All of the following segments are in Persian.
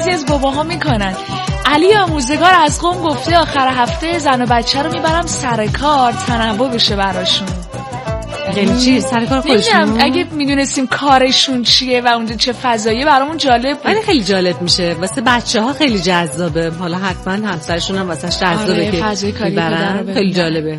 بعضی از باباها میکنن. علی آموزگار از قم گفته آخر هفته زن و بچه رو میبرم سر کار تنوع بشه براشون. یعنی چی؟ سر کار خودشون؟ اگه میدونستیم کارشون چیه و اونجا چه فضاییه برامون جالب بود. ولی خیلی جالب میشه واسه بچه‌ها، خیلی جذابه. حالا حتما همسرشون هم واسش جذابه که فضای کاری برن. خیلی جالبه.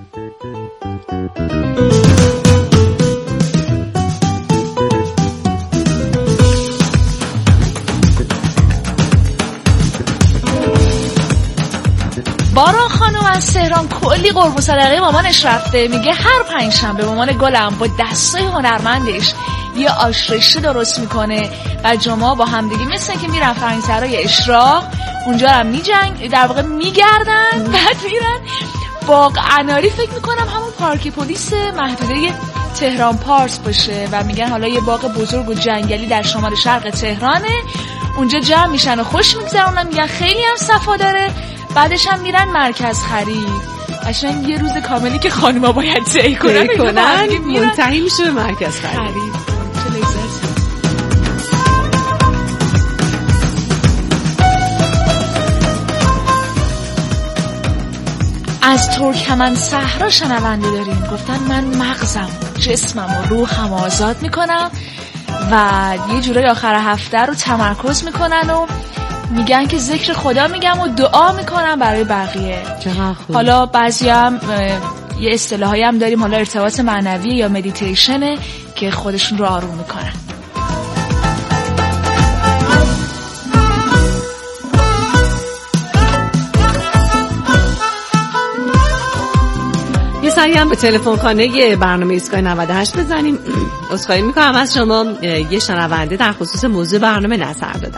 باران خانم از تهران کلی قربون صدقه مامانش رفته. میگه هر پنجشنبه مامان گلم با دستای هنرمندش یه آش رشته درست میکنه و جمعه با همدیگه مثل که میرن فرنگسرای اشراق اونجا هم در واقع میگردن، بعد میرن باغ اناری، فکر میکنم همون پارک پلیس محدوده تهران پارس باشه، و میگن حالا یه باغ بزرگ و جنگلی در شمال شرق تهرانه. اونجا جمع میشن و خوش میگذرونن، میگن خیلی هم صفا داره. بعدش هم میرن مرکز خرید، قشنگ یه روز کاملی که خانم‌ها باید طی کنن منتهی میشه به مرکز خرید. چه لذتی. از ترکمن صحرا شنونده داریم، گفتن من مغزم، جسمم و روحم آزاد میکنم و یه جورای آخر هفته رو تمرکز میکنن و میگن که ذکر خدا میگم و دعا میکنم برای بقیه. حالا بعضی هم یه اصطلاحایی هم داریم، حالا ارتباط معنوی یا مدیتیشنه که خودشون رو آروم میکنن. یه سری هم به تلفن خانه برنامه ایستگاه 98 بزنیم. عذرخواهی میکنم از شما، یه شنونده در خصوص موضوع برنامه نظر دادن.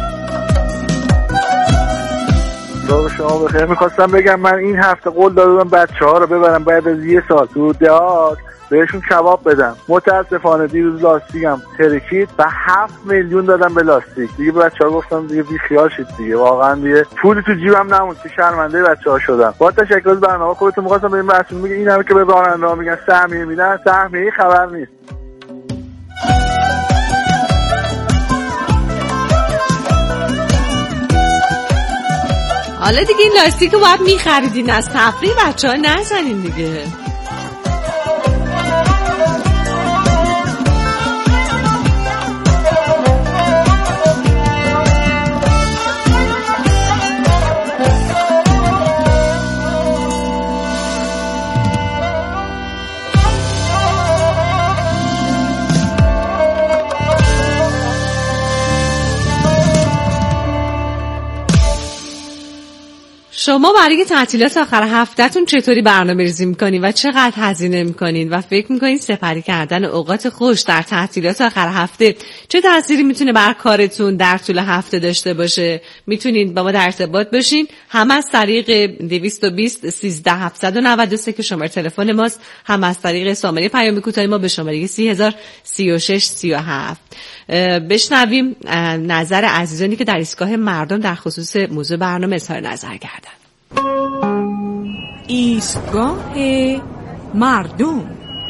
شما بخیر. میخواستم بگم من این هفته قول دادم بچه‌ها رو ببرم بعد از یه سال تو دهات بهشون کباب بدم. متاسفانه دیروز لاستیکم ترکید و 7 میلیون دادم به لاستیک. دیگه به بچه‌ها گفتم دیگه بی خیال شید دیگه، واقعا دیگه پولی تو جیبم نموند. چه شرمنده بچه‌ها شدم. با تشکر از برنامه خودتون. می‌خواستم به این مسئول میگه این همه که به راننده میگن سهمیه میدن، سهمیه خبر نیست. حالا دیگه این لاستیک رو باید میخریدین، از تفریح بچه ها نزنین دیگه. شما برای تعطیلات آخر هفتهتون چطوری برنامه‌ریزی می‌کنین و چقدر هزینه می‌کنین و فکر می‌کنین سپری کردن اوقات خوش در تعطیلات آخر هفته چه تأثیری میتونه بر کارتون در طول هفته داشته باشه؟ میتونین با ما در ارتباط باشین، هم از طریق 220 13 793 که شماره تلفن ماست، هم از طریق سامانه پیام کوتاه ما به شماره 3036 37. بشنویم نظر عزیزانی که در ایستگاه مردم در خصوص موضوع برنامه اظهار نظر کردن. ایستگاه مردم.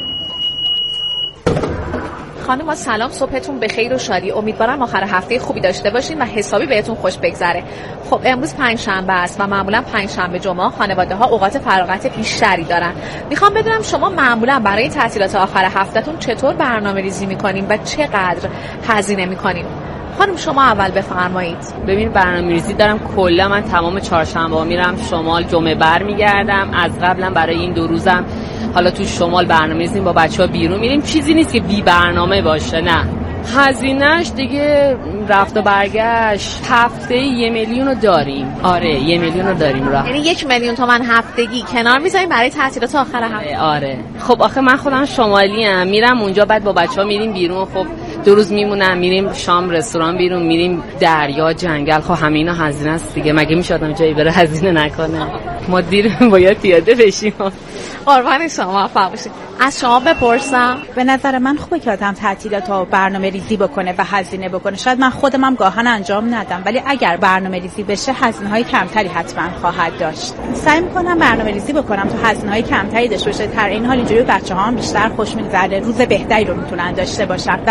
خانم سلام، صبحتون بخیر و شادی. امیدوارم آخر هفته خوبی داشته باشین و حسابی بهتون خوش بگذره. خب امروز پنجشنبه است و معمولا پنجشنبه جمعه خانواده‌ها اوقات فراغت بیشتری دارن. میخوام بدونم شما معمولا برای تعطیلات آخر هفتهتون چطور برنامه‌ریزی می‌کنین و چقدر هزینه می‌کنین؟ خانم شما اول بفرمایید. ببین برنامه‌ریزی دارم، کلا من تمام چهارشنبه‌ها میرم شمال، جمعه برمیگردم. از قبلا برای این 2 روزم حالا تو شمال برنامه‌ریزیم، با بچه‌ها بیرون میریم. چیزی نیست که بی برنامه باشه، نه. هزینه‌اش دیگه رفت و برگشت هفته 1 میلیون رو داریم. آره 1 میلیون رو داریم راه. یعنی 1 میلیون تومان هفتگی کنار میذاریم برای تعطیلات آخر هفته. آره. خب آخه من خودم شمالیم، میرم اونجا، بعد با بچه‌ها میریم بیرون. خب 2 روز میمونم، میریم شام رستوران بیرون، میریم دریا، جنگل. خب همه اینا هزینه است دیگه. مگه میشه آدم جایی بره هزینه نکنه؟ ما دیر باید پیاده بشیم. قربان شما، موفق باشید. از شما بپرسم. به نظر من خوبه که آدم تعطیلات و برنامه‌ریزی بکنه و هزینه بکنه. شاید من خودم هم گاهن انجام ندم، ولی اگر برنامه‌ریزی بشه هزینه‌های کمتری حتما خواهد داشت. سعی می‌کنم برنامه‌ریزی بکنم تا هزینه‌های کمتری داشته باشه. در این حال اینجوری بچه‌ها هم بیشتر خوش می‌گذره، روز بهتری رو میتونن داشته باشن. وقتی با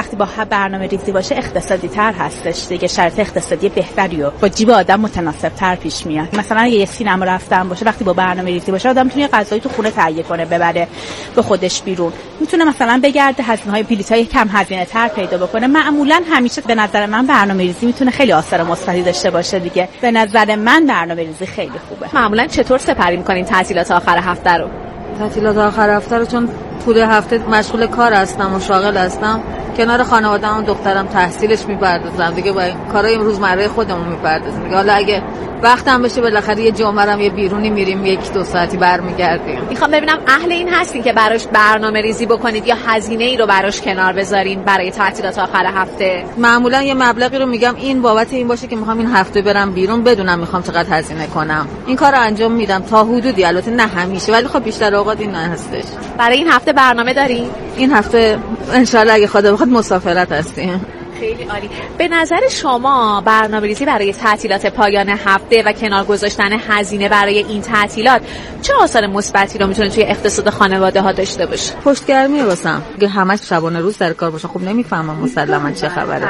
برنامه ریزی باشه اقتصادی تر هستش دیگه، شرط اقتصادی بهتری و با جیب آدم متناسب تر پیش میاد. مثلا اگه یه سینما رفتن باشه وقتی با برنامه ریزی باشه آدم میتونه غذایی تو خونه تهیه کنه ببره به خودش بیرون، میتونه مثلا بگرده هزینه‌های بلیط‌های کم هزینه تر پیدا بکنه. معمولا همیشه به نظر من برنامه‌ریزی میتونه خیلی آثار مثبتی داشته باشه دیگه. به نظر من برنامه‌ریزی خیلی خوبه. معمولا چطور سپری می‌کنین تعطیلات آخر هفته رو؟ تعطیلات آخر هفته رو چون طول هفته مشغول کار هستم و شاغل هستم، کنار خانواده‌ام دخترم تحصیلش میپردازم دیگه، با کارهای روزمره خودمون میپردازیم دیگه. حالا اگه وقتم بشه بالاخره یه جمعه یه بیرونی میریم، 1-2 ساعتی برمیگردیم. میخوام ببینم اهل این هستین که براش برنامه‌ریزی بکنید یا هزینه‌ای رو براش کنار بذارین برای تعطیلات آخر هفته؟ معمولا یه مبلغی رو میگم این بابت این باشه که میخوام این هفته برم بیرون، بدونم میخوام چقدر هزینه کنم. این کارو انجام میدم تا حدودی، البته نه همیشه، ولی خب بیشتر اوقات این نه هستش. برای این هفته برنامه دارین؟ این هفته ان شاءالله اگه خدا بخواد مسافرت هستیم. خیلی عالی. به نظر شما برنامه‌ریزی برای تعطیلات پایان هفته و کنار گذاشتن هزینه برای این تعطیلات چه آثار مثبتی رو میتونه توی اقتصاد خانواده‌ها داشته باشه؟ پشتگرمی واسم که همش شبانه روز در کار باشه، خب نمیفهمم مسلما چه خبره.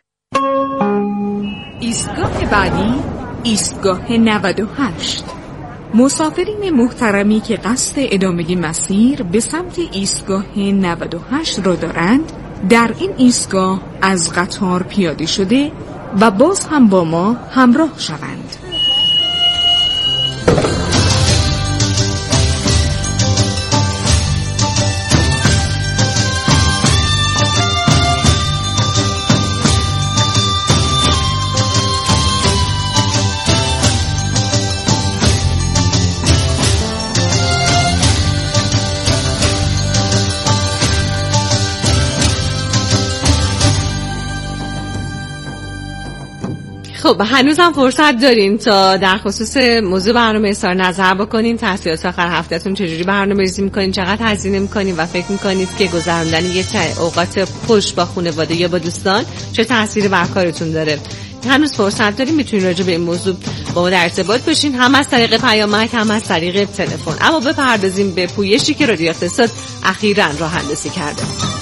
ایستگاه بعدی ایستگاه 98. مسافرین محترمی که قصد ادامه مسیر به سمت ایستگاه 98 را دارند در این ایستگاه از قطار پیاده شده و باز هم با ما همراه شوند. خب هنوزم فرصت دارین تا در خصوص موضوع برنامه اظهار نظر بکنین. تعطیلات آخر هفتهتون چجوری برنامه‌ریزی می‌کنین، چقدر هزینه می‌کنین و فکر می‌کنید که گذراندن یه اوقات خوش با خانواده یا با دوستان چه تأثیری بر کارتون داره. هنوز فرصت دارین، میتونین راجع به این موضوع با ما در ارتباط باشین، هم از طریق پیامک هم از طریق تلفن. اما بپردازیم به پویشی که رادیو اقتصاد اخیراً راه اندازی کرده.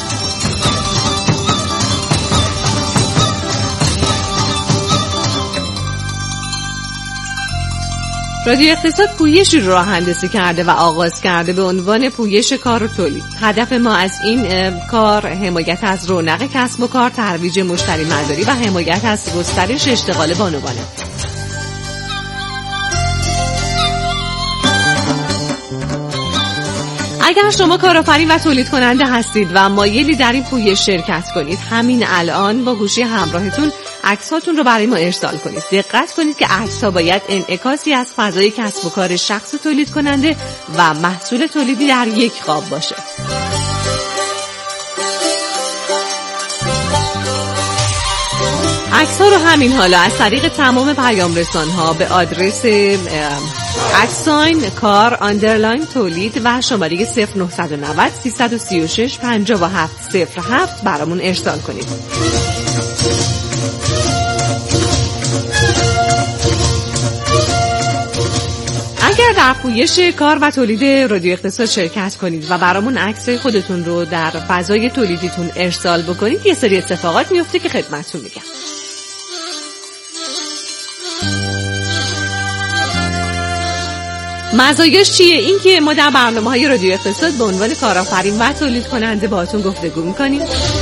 رادیو اقتصاد پویشی رو راه اندازی کرده و آغاز کرده به عنوان پویش کار و تولید. هدف ما از این کار حمایت از رونق کسب و کار، ترویج مشتری مداری و حمایت از گسترش اشتغال بانوانه. اگر شما کارآفرین و تولید کننده هستید و مایلی در این پویش شرکت کنید، همین الان با گوشی همراهتون عکساتون رو برای ما ارسال کنید. دقت کنید که عکس‌ها باید انعکاسی از فضای کسب و کار شخص تولید کننده و محصول تولیدی در یک قاب باشه. عکس‌ها رو همین حالا از طریق تمام پیام رسان‌ها به آدرس @کار تولید و شماره 0990 336 5707 برامون ارسال کنید. اگر در پویش کار و تولید رادیو اقتصاد شرکت کنید و برامون عکسای خودتون رو در فضای تولیدیتون ارسال بکنید، یه سری اتفاقات میفته که خدمتتون میگم. مزایاش چیه؟ این که ما در برنامه‌های رادیو اقتصاد به عنوان کارآفرین و تولید کننده باهاتون گفتگو می‌کنیم.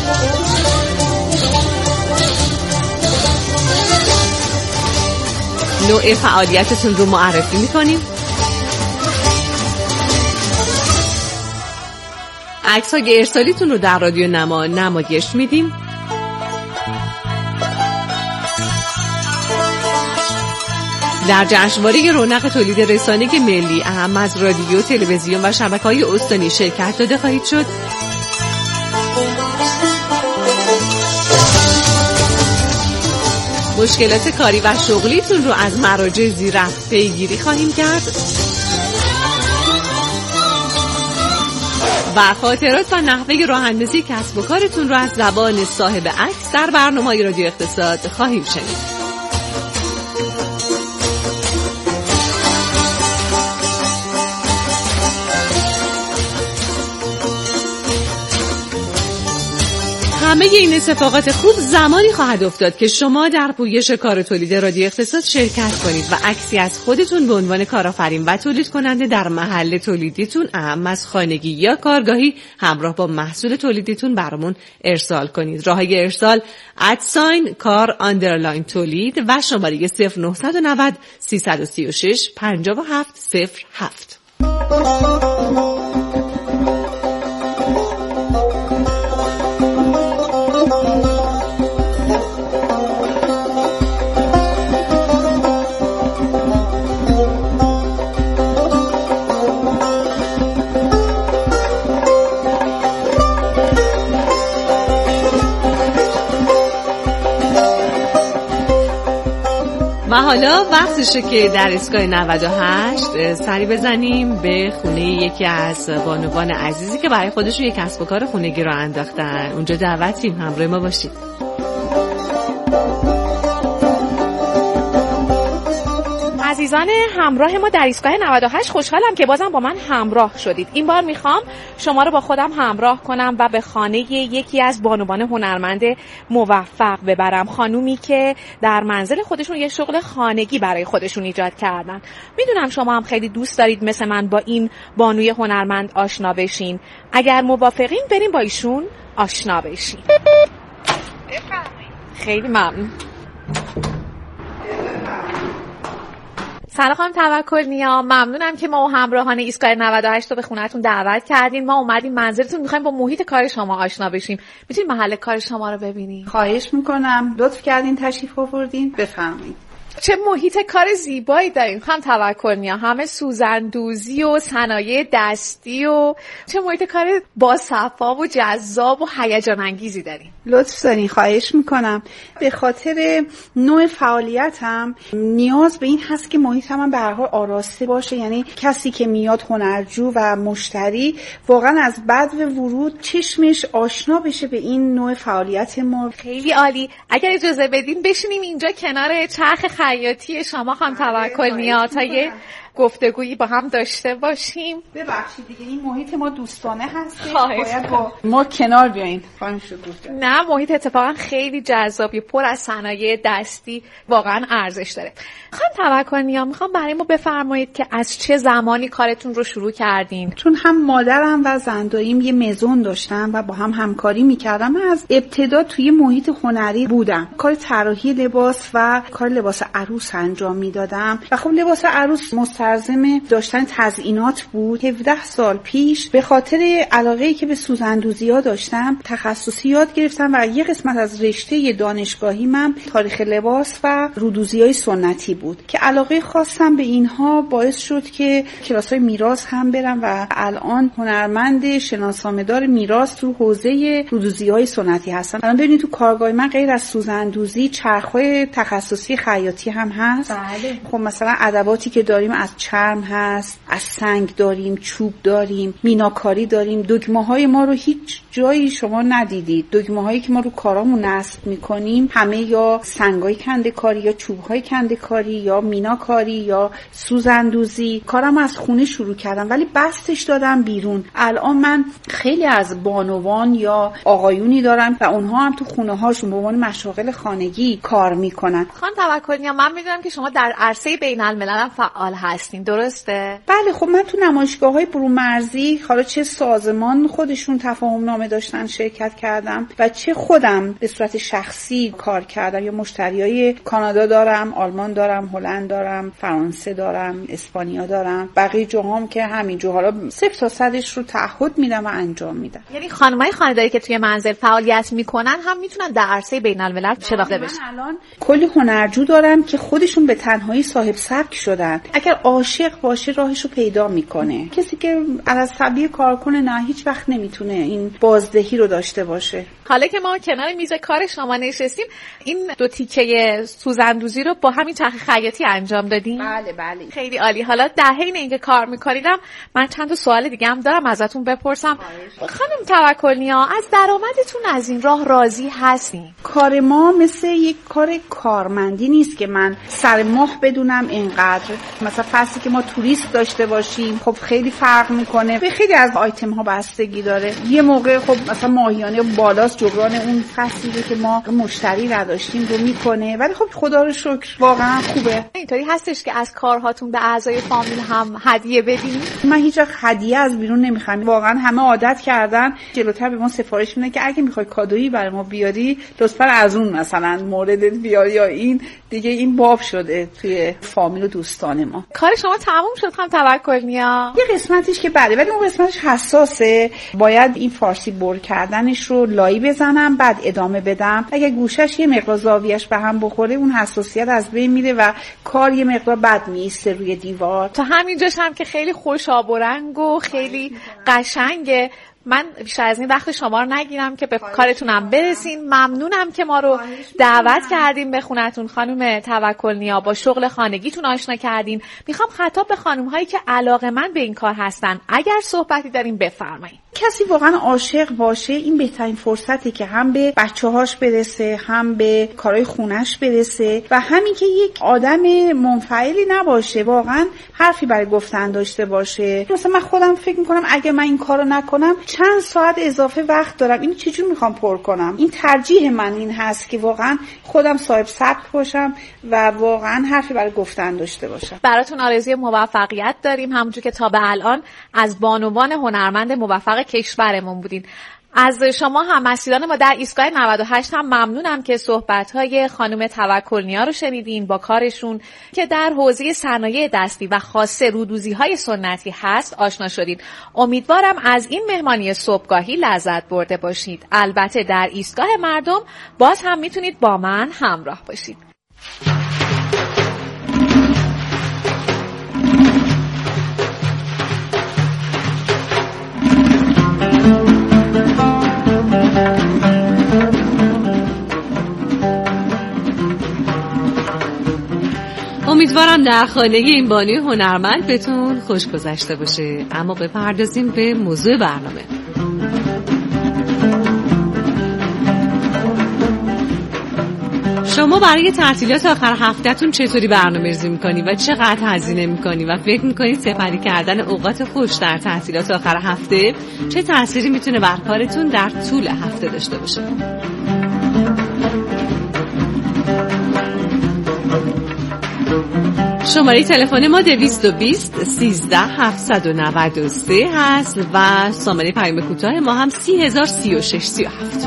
نوع فعالیتتون رو معرفی می‌کنیم. عکس‌های ارسالیتون رو در رادیو نمایش میدیم. در جشنواره رونق تولید رسانه ملی اهم از رادیو، تلویزیون و شبکه‌های استانی شرکت داده خواهید شد. مشکلات کاری و شغلیتون رو از مراجع زیر پیگیری خواهیم کرد و خاطرات و نحوه راه اندازی کسب و کارتون رو از زبان صاحب عکس در برنامه‌های رادیو اقتصاد خواهیم شنید. همه این اتفاقات خوب زمانی خواهد افتاد که شما در پویش کار تولید رادیو اقتصاد شرکت کنید و عکسی از خودتون به عنوان کارآفرین و تولید کننده در محل تولیدیتون، اهم از خانگی یا کارگاهی، همراه با محصول تولیدیتون برامون ارسال کنید. راههای ارسال @کار_تولید و شماره 0990 336 5707. و حالا وقتشه که در ایستگاه 98 سری بزنیم به خونه یکی از بانوان عزیزی که برای خودشون یک کسب و کار خونگی رو انداختن. اونجا دعوتیم، همراه ما باشید. عزیزان همراه ما در ایستگاه 98 خوشحالم که بازم با من همراه شدید. این بار میخوام شما رو با خودم همراه کنم و به خانه یکی از بانوان هنرمند موفق ببرم. خانومی که در منزل خودشون یه شغل خانگی برای خودشون ایجاد کردن. میدونم شما هم خیلی دوست دارید مثل من با این بانوی هنرمند آشنا بشین. اگر موافقین بریم با ایشون آشنا بشین. خیلی ممنون. سلام خانم توکل‌نیا، ممنونم که ما و همراهان ایستگاه 98 رو به خونه‌تون دعوت کردین. ما اومدیم منزلتون، می‌خوایم با محیط کار شما آشنا بشیم. می‌تونیم محل کار شما رو ببینیم؟ خواهش می‌کنم، لطف کردین تشریف آوردین، بفرمایید. چه محیط کار زیبایی دارین خانم توکل‌نیا، همه سوزندوزی و صنایع دستی و چه محیط کار باصفا و جذاب و هیجان انگیزی دارین. لطف دارین، خواهش میکنم. به خاطر نوع فعالیتم نیاز به این هست که محیطم هم به هر حال آراسته باشه، یعنی کسی که میاد هنرجو و مشتری واقعا از بعد ورود چشمش آشنا بشه به این نوع فعالیت ما. خیلی عالی. اگر اجازه بدین بشینیم اینجا کنار چرخ خیاطی شما خانم توکل‌نیا تا یه گفتگویی با هم داشته باشیم. ببخشید دیگه این محیط ما دوستانه هست، باید با ما کنار بیاین. نه، محیط اتفاقا خیلی جذابی، پر از صنایع دستی، واقعا ارزش داره. خانم توکل‌نیا میخوام برای ما بفرمایید که از چه زمانی کارتون رو شروع کردین؟ چون هم مادرم و زنداییم یه مزون داشتم و با هم همکاری میکردم. از ابتدا توی محیط هنری بودم، کار طراحی لباس و کار لباس عروس انجام میدادم و خب لباس عروس مستلزم داشتن تزیینات بود. 17 سال پیش به خاطر علاقه‌ای که به سوزندوزی‌ها داشتم تخصصی یاد گرفتم و یه قسمت از رشته دانشگاهی من تاریخ لباس و رودوزی‌های سنتی بود که علاقه خاصم به اینها باعث شد که کلاس‌های میراث هم برم و الان هنرمند شناسنامه‌دار میراث تو حوزه رودوزی‌های سنتی هستم. الان ببینید تو کارگاه من غیر از سوزندوزی چرخ‌های تخصصی خیاطی هم هست. بله. خب مثلا ادواتی که داریم از چرم هست، از سنگ داریم، چوب داریم، میناکاری داریم. دگمه‌های ما رو هیچ جایی شما ندیدید. دگمه‌هایی که ما رو کارامون نصب می‌کنیم همه یا سنگای کنده‌کاری یا چوب‌های کنده‌کاری یا میناکاری یا سوزندوزی. کارم از خونه شروع کردم ولی بستش دادم بیرون. الان من خیلی از بانوان یا آقایونی دارم و اونها هم تو خونه‌هاشون به عنوان مشاغل خانگی کار می‌کنن. خانم توکل‌نیا، من می‌دونم که شما در عرصه بین‌الملل فعال هستین، درسته؟ بله، خب من تو نمایشگاه‌های برون‌مرزی، حالا چه سازمان خودشون تفاهم نامه داشتن شرکت کردم و چه خودم به صورت شخصی کار کردم. یا مشتریای کانادا دارم، آلمان دارم، هلند دارم، فرانسه دارم، اسپانیا دارم، بقیه جاهام که همینجور حالا 0 تا 100ش رو تعهد میدم و انجام میدم. یعنی خانمای خانه‌داری که توی منزل فعالیت میکنن هم میتونن در عرصه بین‌الملل شناخته بشن. من الان کلی هنرجو دارم که خودشون به تنهایی صاحب سبک شدن. اگر عاشق باشه راهشو پیدا میکنه. کسی که از طبیعی کار کنه نه، هیچ وقت نمیتونه این بازدهی رو داشته باشه. حالا که ما کنار میز کار شما نشستیم، این 2 تیکه سوزندوزی رو با همین چرخ خیاطی انجام دادین؟ بله بله. خیلی عالی. حالا در حین اینکه کار میکنیدم من چند تا سوال دیگه هم دارم ازتون بپرسم. خانم توکل‌نیا، از درآمدتون از این راه راضی هستین؟ کار ما مثل یک کار کارمندی نیست که من سر ماه بدونم اینقدر. مثلا فصلی که ما توریست داشته باشیم خب خیلی فرق میکنه. به خیلی از آیتم ها بستگی داره. یه موقع خب مثلا ماهیانه بالاست، جبران اون فصلی که ما مشتری نداشتیم رو میکنه، ولی خب خدا رو شکر واقعا خوبه. اینطوری هستش که از کارهاتون به اعضای فامیل هم هدیه بدین؟ من هیچ وقت هدیه از بیرون نمیخوام. واقعا همه عادت کردن جلوتر به ما سفارش میدن که اگه میخوای کادویی برای ما بیاری لطفا از اون مثلا موردت بیاری، یا این دیگه این باب شده توی فامیل و دوستان ما. کار شما تموم شد خانم توکل‌نیا؟ یه قسمتش که بله، ولی اون قسمتش حساسه. باید این فارسی بر کردنش رو لایی بزنم بعد ادامه بدم. اگه گوشش یه مقدار زاویه‌اش به هم بخوره اون حساسیت از بین میره و کار یه مقدار بد میسته روی دیوار. تا همینجاش هم که خیلی خوشاب و رنگ و خیلی قشنگه. من بیشتر از این وقت شما رو نگیرم که به کارتونم برسین. ممنونم که ما رو دعوت کردین به خونتون خانم توکل‌نیا، با شغل خانگیتون آشنا کردین. میخوام خطاب به خانم‌هایی که علاقه‌مند به این کار هستن اگر صحبتی دارین بفرمایید. کسی واقعا عاشق باشه این بهترین فرصتی که هم به بچه‌هاش برسه، هم به کارهای خونش برسه و همین که یک آدم منفعلی نباشه، واقعا حرفی برای گفتن داشته باشه. مثلا من خودم فکر می‌کنم اگه من این کارو نکنم چند ساعت اضافه وقت دارم، اینو چجور میخوام پر کنم؟ این ترجیح من این هست که واقعا خودم صاحب سبک باشم و واقعا حرفی برای گفتن داشته باشم. براتون آرزوی موفقیت داریم، همونجور که تا به الان از بانوان هنرمند موفق کشورمون بودین. از شما هم مسئولان ما در ایستگاه 98 هم ممنونم که صحبت‌های خانم توکل‌نیا رو شنیدین. با کارشون که در حوزه صنایع دستی و خاصه رودوزی‌های سنتی هست آشنا شدین. امیدوارم از این مهمانی صبحگاهی لذت برده باشید. البته در ایستگاه مردم باز هم میتونید با من همراه باشید. امیدوارم در خانه این بانوی هنرمند بهتون خوش گذشته باشه. اما بپردازیم به موضوع برنامه. شما برای تعطیلات آخر هفتهتون چطوری برنامه‌ریزی می‌کنی و چقدر هزینه می‌کنی و فکر می‌کنی سپری کردن اوقات خوش در تعطیلات آخر هفته چه تأثیری میتونه بر کارتون در طول هفته داشته باشه؟ شماره تلفن ما 220 13 793 هست و شماره پیام کوتاه ما هم 3036 37.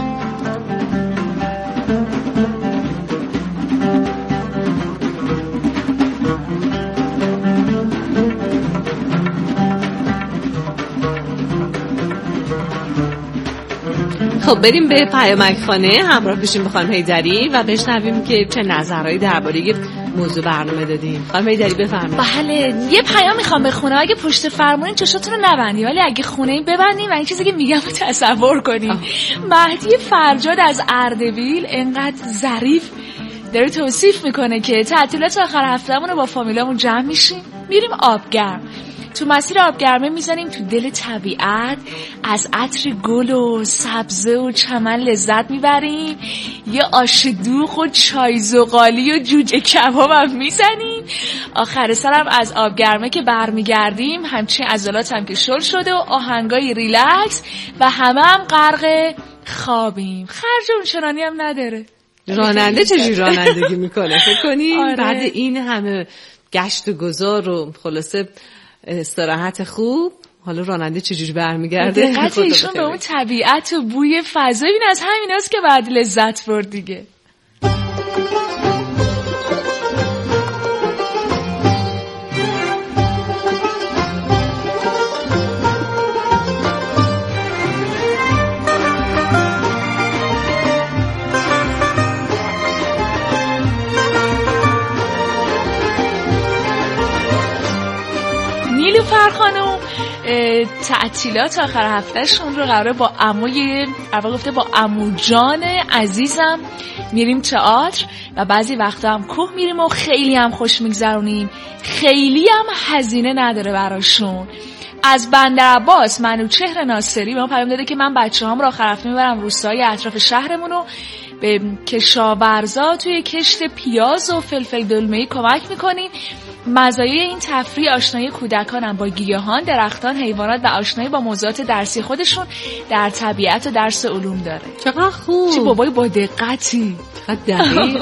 خب بریم به پیامک خانه همراه بشیم با خانم حیدری و بشنویم که چه نظرهایی درباره موضوع برنامه دادیم. خانم حیدری بفرمایید. بله، یه پیام میخوام بخونم. اگه پشت فرمون چشاتون رو نبندی، ولی اگه خونه این ببندین و این چیزی که میگم رو تصور کنین. مهدی فرجاد از اردبیل انقدر ظریف داره توصیف میکنه که تعطیلات آخر هفتهمون رو با فامیلامون جمع میشیم، میریم آبگرم. تو مسیر آبگرمه میزنیم تو دل طبیعت، از عطر گل و سبزه و چمن لذت میبریم، یه آش دوغ و چای زغالی و جوجه کباب هم میزنیم. آخر سرم از آبگرمه که برمیگردیم همچین عضلات هم که شل شده و آهنگای ریلکس و همه هم غرق خوابیم. خرج اون چنانی هم نداره. راننده چجوری رانندگی میکنه فکر کنی؟ آره. بعد این همه گشت و گذار و خلاصه استراحت خوب، حالا راننده چجوری برمیگرده؟ دقت ایشون به اون طبیعت و بوی فضا، این از همین هست که بعد لذت برد دیگه. نیلوفر خانم تعطیلات آخر هفتهشون رو قراره با با عمو جان عزیزم میریم تئاتر و بعضی وقتا هم کوه میریم و خیلی هم خوش میگذرونیم، خیلی هم هزینه نداره براشون. از بندرعباس منوچهر ناصری به ما پیام داده که من بچه‌هام رو آخر هفته میبرم روستای اطراف شهرمون رو به کشاورزا توی کشت پیاز و فلفل دلمه‌ای کمک میکنیم مزایای این تفریح آشنایی کودکانم با گیاهان، درختان، حیوانات و آشنایی با موضوعات درسی خودشون در طبیعت و درس علوم داره. چقدر خوب. چه بابای با دقتی. چقدر دقیق.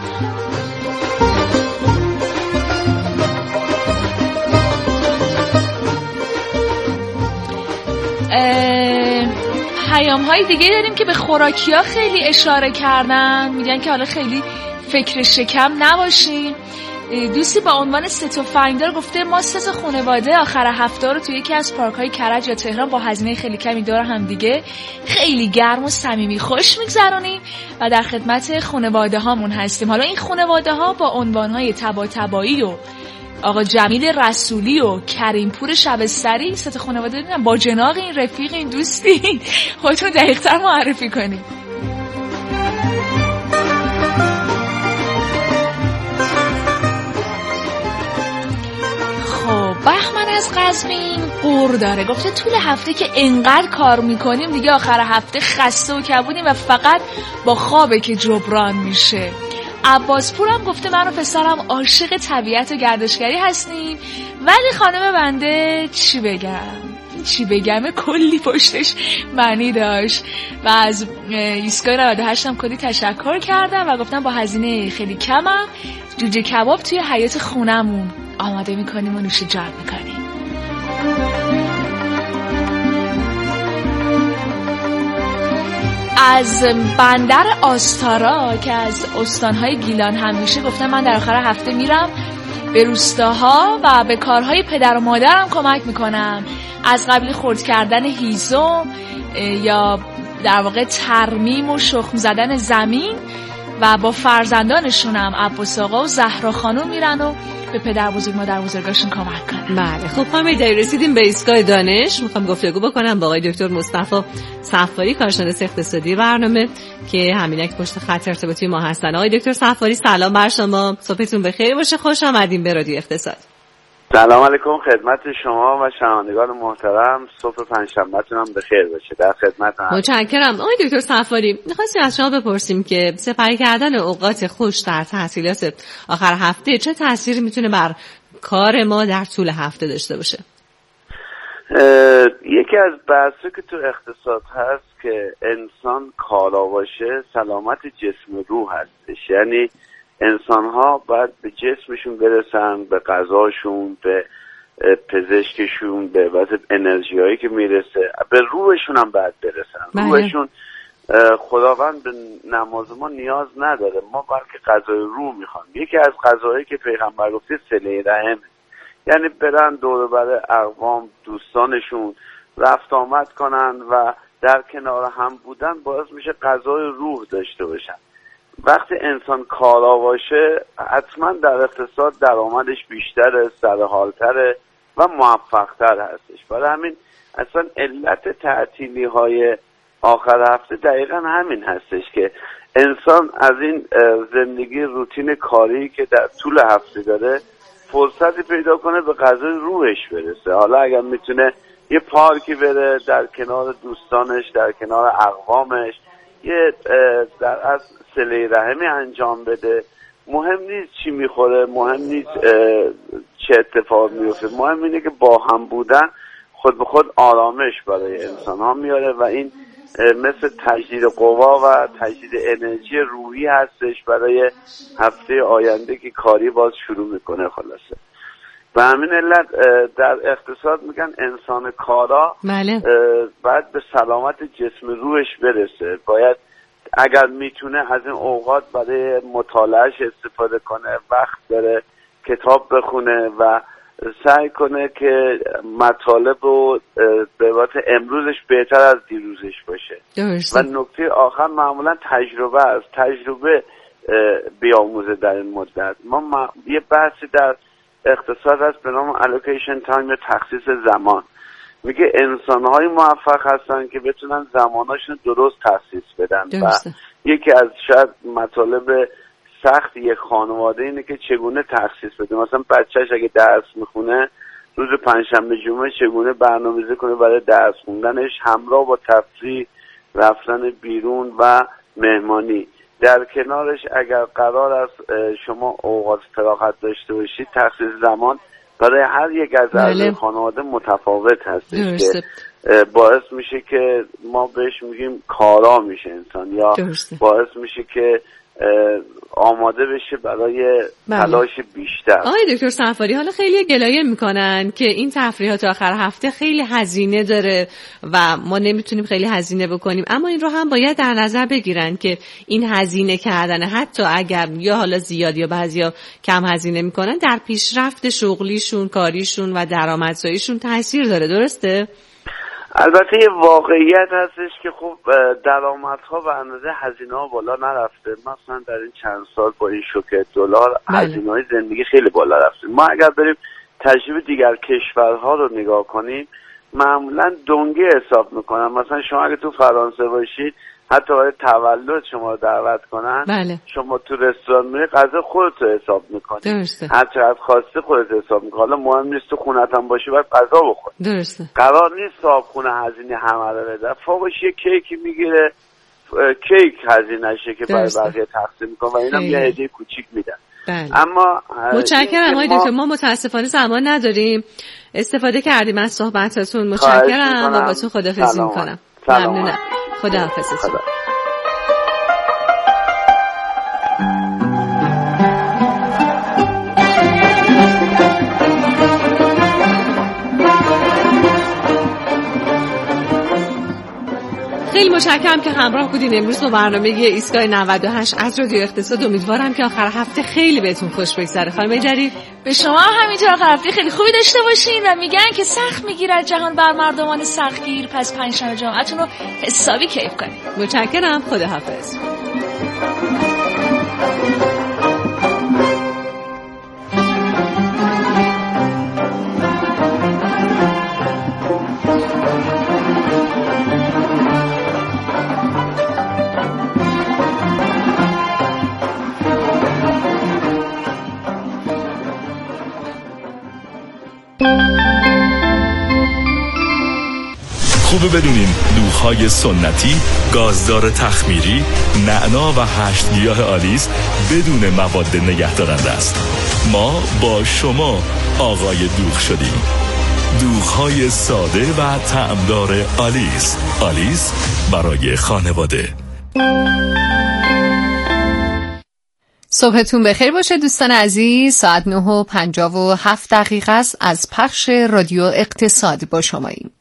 پیام های دیگه داریم که به خوراکی ها خیلی اشاره کردن، میگن که حالا خیلی فکر شکم نباشیم. دوستی با عنوان ستو فنگدار گفته ما 3 خانواده آخر هفته رو توی یکی از پارک های کرج یا تهران با هزینه خیلی کمی دور هم دیگه خیلی گرم و صمیمی خوش میگذرونیم و در خدمت خانواده هامون هستیم. حالا این خانواده ها با عنوان های طباطبایی و آقا جمیل رسولی و کریمپور شبستری 3 خانواده دیدن. با جناق این رفیق این دوستی خودتون دقیق‌تر معرفی کنید. بهمن از قزوین قور داره، گفته طول هفته که انقدر کار میکنیم دیگه آخر هفته خسته و کبودیم و فقط با خوابه که جبران میشه. عباسپور هم گفته من و پسرم عاشق طبیعت و گردشگری هستیم ولی خانم بنده چی بگم کلی پشتش معنی داشت و از ایستگاه 98 هم کلی تشکر کردم و گفتم با هزینه خیلی کمم جوجه کباب توی حیاط خونمون آماده میکنیم و نوش جان میکنیم. از بندر آستارا که از استانهای گیلان هم میشه گفتم من در آخر هفته میرم به روستاها و به کارهای پدر و مادرم کمک میکنم، از قبل خرد کردن هیزم یا در واقع ترمیم و شخم زدن زمین و با فرزندانشونم عباس آقا و زهرا خانم میرن و به پدر بزرگ مادر بزرگاشون کمک کنن. بله خب خانم دایی رسیدیم به ایستگاه دانش. میخوام گفتگو بکنم با آقای دکتر مصطفی صفاری کارشناس اقتصادی برنامه که همینک پشت خط ارتباطی ما هستن. آقای دکتر صفاری سلام بر شما، صبحتون بخیر باشه، خوش آمدین به رادیو اقتصاد. سلام علیکم خدمت شما و شنوندگان محترم، صبح پنجشنبه‌تون هم بخیر باشه. در خدمتم. متشکرم. آقای دکتر صفاری می‌خواستیم از شما بپرسیم که سپری کردن اوقات خوش در تحصیلات آخر هفته چه تأثیری میتونه بر کار ما در طول هفته داشته باشه؟ یکی از بحثا که تو اقتصاد هست که انسان کالا باشه سلامت جسم و روح هستش. یعنی انسان ها باید به جسمشون برسن، به غذاشون، به پزشکشون، به واسه انرژی هایی که میرسه، به روحشون هم باید برسن. روحشون خداوند به نماز ما نیاز نداره، ما بلکه غذای روح میخوام. یکی از غذاهایی که پیغمبر گفته صله رحم، یعنی برن دور و بر اقوام دوستانشون رفت آمد کنن و در کنار هم بودن باعث میشه غذای روح داشته باشن. وقتی انسان کارا باشه حتما در اقتصاد درآمدش بیشتره، سرحالتره و موفقتر هستش. برای همین اصلا علت تعطیلی های آخر هفته دقیقا همین هستش که انسان از این زندگی روتین کاری که در طول هفته داره فرصتی پیدا کنه به غذای روحش برسه. حالا اگر میتونه یه پارکی بره در کنار دوستانش، در کنار اقوامش، یه در از صله رحمی انجام بده. مهم نیست چی میخوره، مهم نیست چه اتفاق میفته، مهم اینه که با هم بودن خود به خود آرامش برای انسان ها میاره و این مثل تجدید قوا و تجدید انرژی روحی هستش برای هفته آینده که کاری باز شروع میکنه. خلاصه به همین علت در اقتصاد میگن انسان کارا باید به سلامت جسم روحش برسه. باید اگر میتونه از این اوقات برای مطالعهش استفاده کنه، وقت داره کتاب بخونه و سعی کنه که مطالب رو به واسه امروزش بهتر از دیروزش باشه. و نکته آخر معمولا تجربه است، تجربه بیاموزه در این مدت. ما یه بحثی در اقتصاد هست به نام allocation time یا تخصیص زمان. میگه انسان‌های موفق هستن که بتونن زماناشون درست تخصیص بدن. و یکی از شاید مطالب سخت یک خانواده اینه که چگونه تخصیص بده. مثلا بچهش اگه درس میخونه روز پنجشنبه جمعه چگونه برنامه‌ریزی کنه برای درس خوندنش همراه با تفریح، رفتن بیرون و مهمانی. در کنارش اگر قرار است شما اوقات فراغت داشته باشید، تخصیص زمان برای هر یک از اعضای خانواده متفاوت هستش که باعث میشه که ما بهش میگیم کارا میشه انسان، یا باعث میشه که آماده بشه برای تلاش بیشتر. آقای دکتر صفاری، حالا خیلی گلایه میکنن که این تفریحات آخر هفته خیلی هزینه داره و ما نمیتونیم خیلی هزینه بکنیم، اما این رو هم باید در نظر بگیرن که این هزینه کردن حتی اگر یا حالا زیاد یا بعضیا کم هزینه میکنن، در پیشرفت شغلیشون، کاریشون و درآمدزاییشون تاثیر داره. درسته؟ البته یه واقعیت هستش که خب درآمدها به اندازه هزینه‌ها بالا نرفته. مثلا در این چند سال با این شوک دلار هزینه‌های زندگی خیلی بالا رفته. ما اگر بریم تجربه دیگر کشورها رو نگاه کنیم، معمولا دنگه حساب میکنن. مثلا شما اگه تو فرانسه باشید، حتی برای تولد شما رو دعوت کنن، شما تو رستوران میری غذا خودت رو حساب میکنی، هر چقدر خواسته خودت حساب میکنی. حالا مهم نیست تو خونت هم باشی باید غذا بخوری. درسته. قرار نیست صاحبخونه هزینه همه رو بده، فوقش یه کیکی میگیره، کیک هزینه‌شه که برای بقیه تقسیم میکنه و اینم یه هدیه کوچیک میدن. اما متشکرم آقای دکتر، ما متاسفانه زمان نداریم. استفاده کردیم از صحبتاتون. متشکرم و باتون خداحافظی میکنم. ممنونم. خداحافظ. خیلی متشکرم که همراه بودین امروز با برنامه ایستگاه 98 از رادیو اقتصاد. امیدوارم که آخر هفته خیلی بهتون خوش بگذره. خانم جریف، به شما همینطور آخر هفته خیلی خوبی داشته باشین و میگن که سخت میگیرد جهان بر مردمان سختگیر، پس پنجشنبه جمعتون رو حسابی کیف کنید. متشکرم. خداحافظ. خوبه بدونین دوغ‌های سنتی، گازدار تخمیری، نعنا و 8 گیاه آلیس بدون مواد نگهدارنده است. ما با شما آقای دوغ شدیم. دوغ‌های ساده و طعمدار آلیس. آلیس برای خانواده. صبحتون بخیر باشه دوستان عزیز. ساعت 9:57 است. از پخش رادیو اقتصاد با شماییم.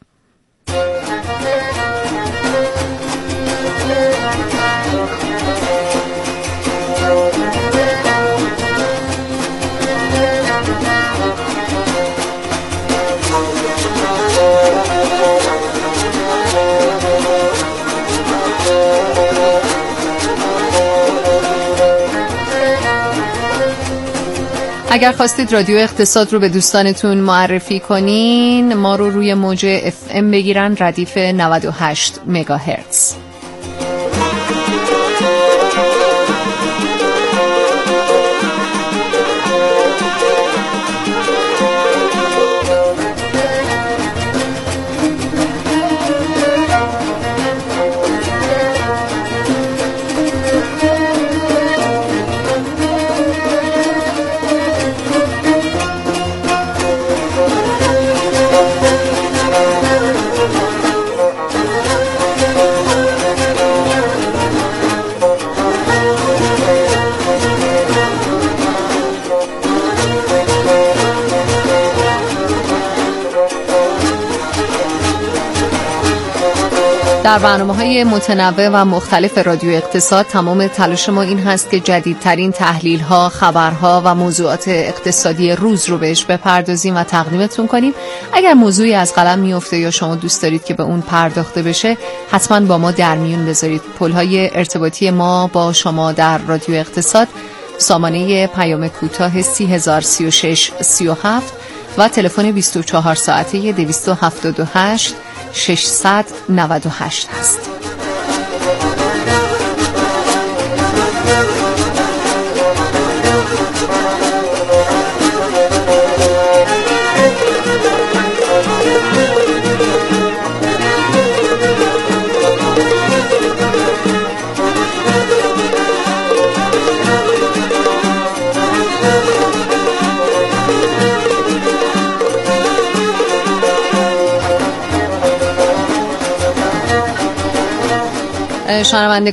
اگر خواستید رادیو اقتصاد رو به دوستانتون معرفی کنین، ما رو روی موج FM بگیرن، ردیف 98 مگاهرتز. در برنامه‌های متنوع و مختلف رادیو اقتصاد تمام تلاش ما این هست که جدیدترین تحلیل‌ها، خبرها و موضوعات اقتصادی روز رو بهش بپردازیم و تقدیمتون کنیم. اگر موضوعی از قلم میفته یا شما دوست دارید که به اون پرداخته بشه، حتما با ما در میون بذارید. پل‌های ارتباطی ما با شما در رادیو اقتصاد: سامانه پیام کوتاه 3036 37 و تلفن 24 ساعته 278 698 هست. شنوندگان